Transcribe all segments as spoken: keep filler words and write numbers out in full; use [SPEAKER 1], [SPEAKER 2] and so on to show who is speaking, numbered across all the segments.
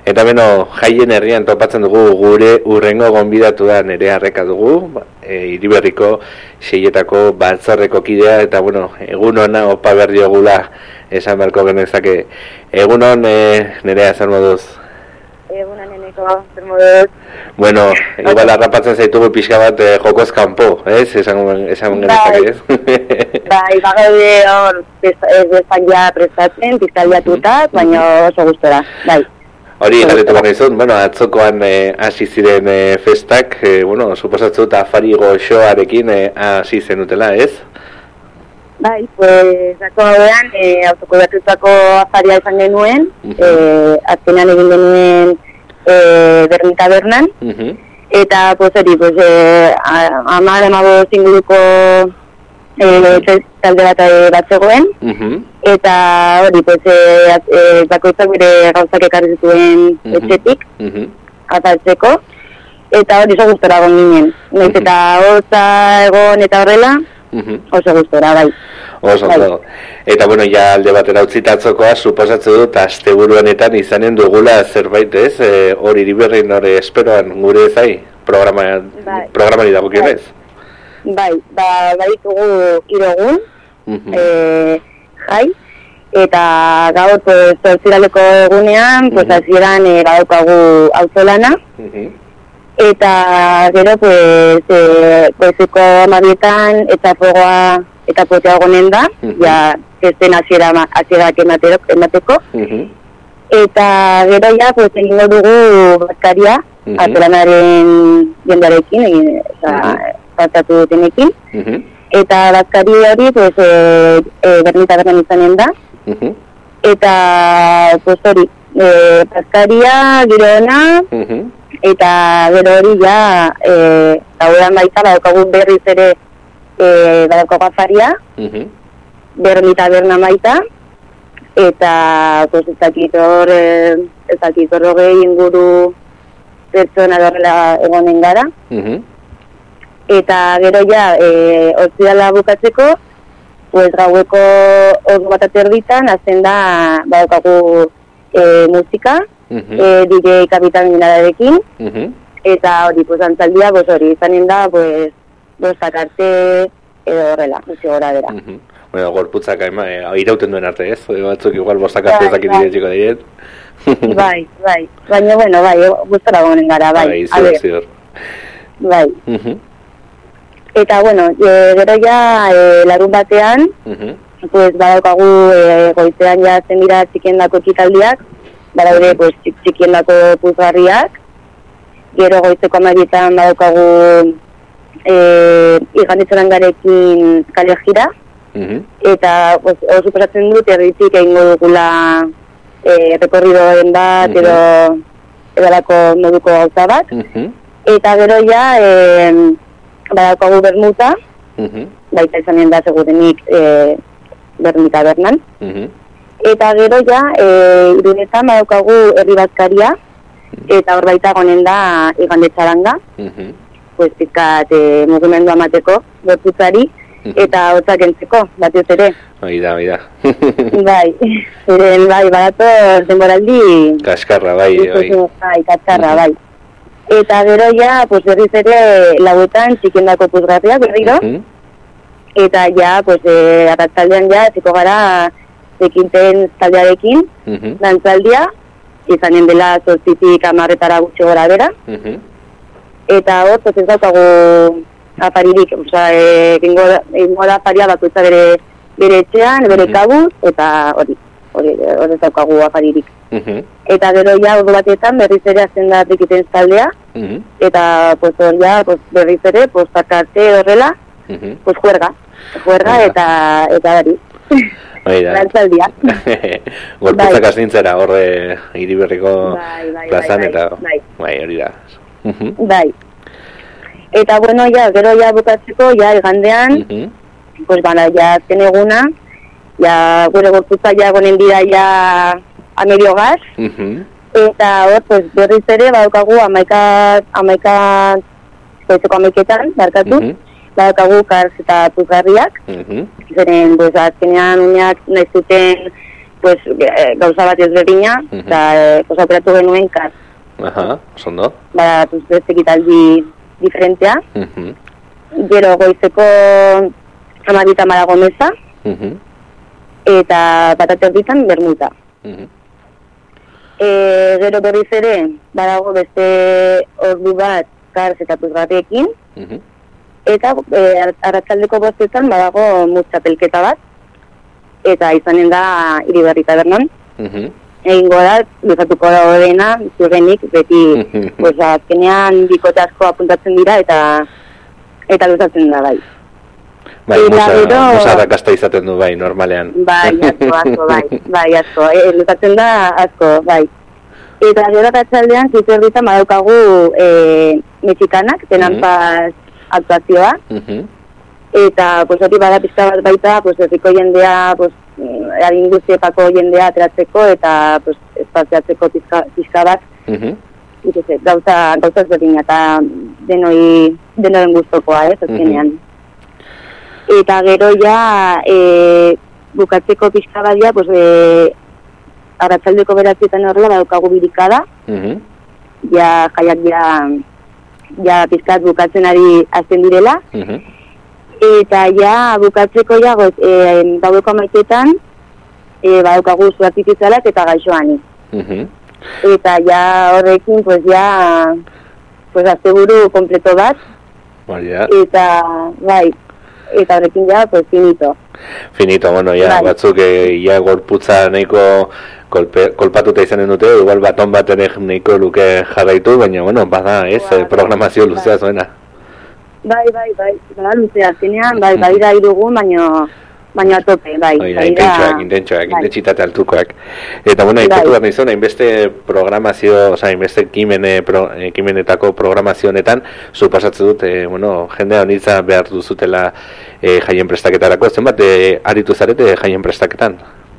[SPEAKER 1] Eta beno, jaien herrian topatzen dugu gure urrengo gonbidatu da Nerea Arreka dugu, e, Iriberriko seietako batzarreko kidea, eta bueno, egun hona opa behar diogula esan beharko genezake. Egun hon, e, Nerea, zer moduz?
[SPEAKER 2] Egun honeneko, zer moduz?
[SPEAKER 1] Bueno, igual arrapatzen zaitugu pixka bat eh, jokoz kanpo, ez? Esan, esan genezake, ez?
[SPEAKER 2] Bai, bagaude hor, bezan ja prestatzen, pizkaliatuta, baina oso gustora, bai.
[SPEAKER 1] Hori, galetu bat izun, bueno, atzokoan eh, hasi ziren eh, festak, eh, bueno, suposatzu eta afari goxoarekin eh, hasi zenutela, ez?
[SPEAKER 2] Bai, pues, zako hauean, eh, autoko batutako afaria izan genuen, uh -huh. eh, azkenan egin genuen eh, Berni Tabernan, uh -huh. eta, pues, hori, pues, eh, amar, amago zinguruko eh, talde bat bat zegoen, uh -huh. eta hori, pues, eh, eh, bakoitzak bere gauzak ekarri zituen uh -huh. etxetik, uh -huh. azaltzeko, eta hori oso gustora egon ginen. Naiz eta hotza egon eta horrela, uh -huh. oso gustora, bai.
[SPEAKER 1] Oso, bai. Eta bueno, ja alde batera utzitatzokoa, suposatze dut, asteburuanetan izanen dugula zerbait, ez? E, hori Iriberrin hori esperoan gure zai, programa, bai. programari dagokionez.
[SPEAKER 2] Bai, ba, bai dugu irogun, uh -huh. e, jai, eta gaur, pues, zortziraleko egunean, uh -huh. pues, hasieran e, badaukagu auzolana, uh -huh. eta gero, pues, e, goizeko amabietan, eta fuegoa, eta potea gonen da, uh -huh. ja, esten hasiera hasierak emateko, uh -huh. eta gero ja, pues, egingo dugu bazkaria, uh -huh. azolanaren jendarekin, egin, oza, uh -huh. pasatu dutenekin, uh -huh. eta bazkari hori, pues, e, e, Berni Tabernan izanen da, uh -huh. eta, pues, hori, e, bazkaria, giro ona, uh -huh. eta gero hori ja, e, gaudean baita, badaukagun berriz ere, e, badaukagu afaria, uh -huh. Berni Tabernan baita, eta, pues, ez dakit hor, ez dakit hor hogei inguru pertsona horrela egonen gara, uh -huh. eta gero ja, e, otzidala bukatzeko, pues, gaueko ordu bat aterditan, hazen da, badaukagu e, musika, uh -huh. e, D J Kapitan Minadarekin, uh -huh. eta hori, pues, antzaldia, pues, hori, izanen da, pues, bostak arte, edo horrela, gutxi gora bera. Uh -huh.
[SPEAKER 1] Bueno, gorputzak haima, e, irauten duen arte, ez? Batzuk igual bostak arte ezakit bai, diretsiko diren.
[SPEAKER 2] Bai, bai, baina, bueno, bai, gustora gonen gara, bai.
[SPEAKER 1] Bai, zior, zior.
[SPEAKER 2] Bai. Uh -huh. Eta, bueno, e, gero ja, e, larun batean, uh -huh. pues, badaukagu e, goizean ja zen dira txikiendako ekitaldiak, badaude, pues, txikiendako puzgarriak, gero goizeko amarietan badaukagu e, igandetxoran garekin kale jira, uh -huh. eta, pues, hor suposatzen dut, erritik egingo dugula e, rekorridoen bat, uh -huh. edo edalako moduko gauza bat, uh -huh. eta gero ja, e, badaukagu bermuta, uh -huh. baita izanen da segurenik e, Berni Tabernan, uh -huh. eta gero ja, e, irunetan badaukagu herri bazkaria, uh -huh. eta hor baita gonen da igandetxaranga, uh -huh. pues, pizkat e, mugimendu amateko, gorputzari, uh -huh. eta hotzak entzeko, batez ere.
[SPEAKER 1] Bai da, bai da.
[SPEAKER 2] Bai, ziren, bai, badato denboraldi...
[SPEAKER 1] Kaskarra, bai, bai.
[SPEAKER 2] Bai, kaskarra, uh -huh. bai. Eta gero ja, pues, berriz ere lauetan txikiendako puzgarriak berriro, uh -huh. eta ja, pues, e, arratzaldean ja, ziko gara ekinten taldearekin, uh -huh. dantzaldia, izanen dela zortzitik amarretara gutxi gora bera, uh -huh. eta hor, pues, ez daukagu afaririk, oza, egingo e, da afaria bakoitza bere, bere etxean, bere uh -huh. kabuz, eta hori, hori, hori ez daukagu afaririk. Uh -huh. Eta gero ja, ordu batetan berriz ere azten da trikiten taldea, uh -huh. eta pues, hor ja, pues, berriz ere, postak arte horrela, uh -huh. pues, juerga, juerga uh -huh. eta, eta hori. Lantzaldia.
[SPEAKER 1] Gorputzak astintzera, horre Iriberriko bai, bai, plazan, bai, bai, eta bai, bai hori da. Uh -huh.
[SPEAKER 2] Bai. Eta, bueno, ja, gero ja bukatzeko, ja, igandean, uh -huh. pues, bana, ja, azken eguna, ja, gure gorputza ja gonen dira ja a medio gas, uh -huh. eta hor, pues, berriz ere, badaukagu amaika, amaika, goizeko amaiketan, barkatu, uh -huh. badaukagu karz eta puzgarriak, uh -huh. zeren, pues, azkenean uneak nahi zuten pues, e, gauza bat ezberdina, eta uh-huh. e, pues, aukeratu genuen kar.
[SPEAKER 1] Aha, zondo.
[SPEAKER 2] Ba, pues, beste ekitaldi diferentea. Uh-huh. Gero goizeko amabita marago meza, uh-huh. eta batate horbitan bermuta. Uh-huh. E, gero berriz ere, badago beste ordu bat karz eta puzgarriekin, uh-huh. eta e, arratsaldeko bostetan badago mutxapelketa bat, eta izanen da Iriberri tabernan. Uh-huh. Egingo da, luzatuko da horrena, zurrenik, beti, pues, azkenean bikote asko apuntatzen dira, eta eta luzatzen da, bai.
[SPEAKER 1] Bai, musa, gero, musa rakasta izaten du, bai, normalean.
[SPEAKER 2] Bai, asko, asko, bai, bai, asko, e, luzatzen da, asko, bai. Eta gero ratxaldean, zizerditan badaukagu e, mexikanak, tenanpaz uh-huh. aktuazioa, uh-huh. eta, pues, hori bada pizka bat baita, pues, herriko jendea, pues, adin guztiepako jendea ateratzeko eta pues, espaziatzeko pizka, pizka bat uh-huh. Ituse, gauza, gauza ezberdina eta denoi, denoren guztokoa, ez, azkenean. Uh-huh. Eta gero ja e, bukatzeko pizka badia, pues, e, arratsaldeko beratzietan horrela badaukagu birikada, uh-huh. ja jaiak ja, ja pizkat bukatzen ari azten direla, uh-huh. eta ja bukatzeko ja goz, e, gaueko amaiketan e, badaukagu zu artifizialak eta gaixoani. Uh-huh. Eta ja horrekin pues ja pues asteburu kompleto bat.
[SPEAKER 1] Well, yeah.
[SPEAKER 2] Eta bai, eta horrekin ja pues finito.
[SPEAKER 1] Finito, bueno, ja bai. Batzuk e, ja gorputza nahiko kolpe, kolpatuta izanen dute, igual baton baten nahiko luke jarraitu, baina bueno, bada, ez, wow, programazio bai. Luzea zuena.
[SPEAKER 2] Bai, bai, bai, bada luzea zenean, bai, bai da irugu, baina baina a tope, bai.
[SPEAKER 1] Oida, intentxoak, intentxoak, bai. Intentxitate altukoak. Eta, bueno, ipatu behar nizun, hainbeste programazio, oza, hainbeste ekimene, pro, ekimenetako programazio honetan, supasatzen dut, e, bueno, jendea honitza behar duzutela e, jaien prestaketarako, zenbat, e, aritu zarete jaien prestaketan?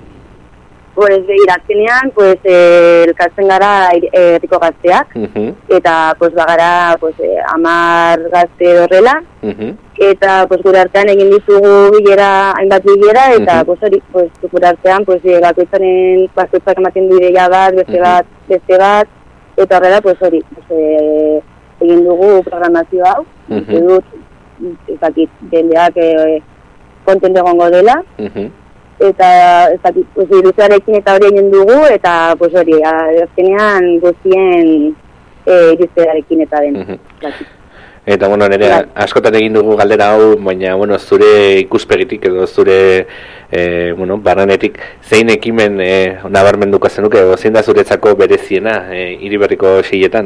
[SPEAKER 2] Pues, irazkenean, pues, eh, elkartzen gara herriko eh, gazteak, uh-huh. eta, pues, bagara, pues, eh, amar gazte horrela, uh-huh. eta, pues, gure artean egin ditugu bilera, hainbat bilera, eta, uh-huh. pues, hori, pues, gure artean, pues, eh, bakoitzaren, bakoitzak ematen du ideia bat, beste uh-huh. bat, beste bat, eta horrela, pues, hori, pues, eh, egin dugu programazio hau, uh-huh. dut, ez dakit, jendeak eh, konten egongo dela, uh-huh. eta ez dakit, pues, iruzarekin eta hori egin dugu, eta, pues, hori, azkenean guztien e, iruzarekin eta den. Uh-huh.
[SPEAKER 1] Eta, bueno, nire, askotan egin dugu galdera hau, baina, bueno, zure ikuspegitik edo zure, e, bueno, barranetik, zein ekimen e, nabarmenduko zenuke, edo zein da zuretzako bereziena e, Iriberriko seietan?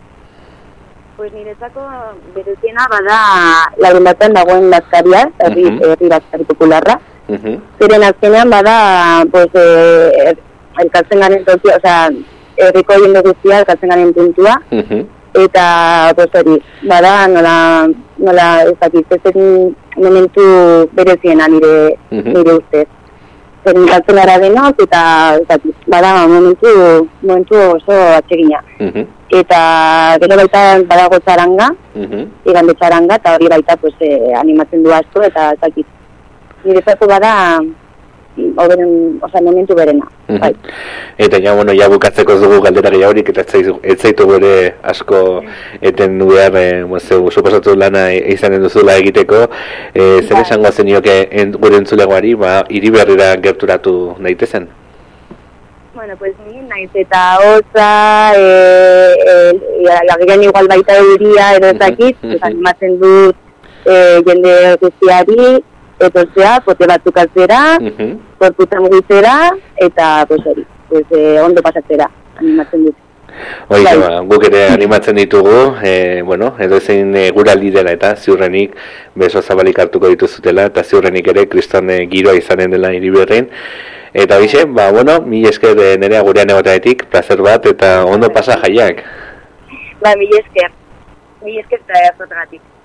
[SPEAKER 2] Pues niretzako bereziena bada larun batean dagoen Lazkaria, herri uh-huh. Lazkari popularra. Uh-huh. Zeren azkenean bada, pues, eh, elkartzen garen tokia, osea, herriko jende guztia elkartzen garen puntua, uh-huh. eta, pues, hori, bada, nola, nola, ez dakit, ez momentu bereziena nire, uh-huh. nire ustez. Zeren elkartzen gara denok, eta, ez dakit, bada, momentu, momentu oso atsegina. Uh-huh. Eta, gero baita badago txaranga, uh-huh. igande txaranga, eta hori baita, pues, eh, animatzen du asko, eta, ez dakit, niretzako bada, oberen, oza, momentu berena. Uh-huh. Bai.
[SPEAKER 1] Eta ja, bueno, ja bukatzeko dugu galdera gehiagorik, eta ez zaitu gure asko eten behar, e, zeu, suposatu lana izanen duzula egiteko, e, zer bai. Esango zenioke gure entzulegoari, ba, Iriberrira gerturatu daitezen?
[SPEAKER 2] Bueno, pues ni naiz eta hotza, eh, eh, lagiren igual baita euria, edo ezakit, uh-huh. pues, animatzen dut eh, jende guztiari, etortzea, pote batzuk atzera, uh-huh. korputza mugitzera, eta, pues, hori, pues, eh, ondo pasatzera, animatzen dut.
[SPEAKER 1] Hoi, ba, guk ere animatzen ditugu, eh, bueno, edo zein e, guraldi dela eta ziurrenik beso zabalik hartuko dituzutela, eta ziurrenik ere kriston e, giroa izanen dela Iriberrin. Eta hoxe, ba, bueno, mi esker e, nerea gurean egotaetik, placer bat, eta ondo pasa jaiak.
[SPEAKER 2] Ba, mi esker, mi esker eta erzotegatik.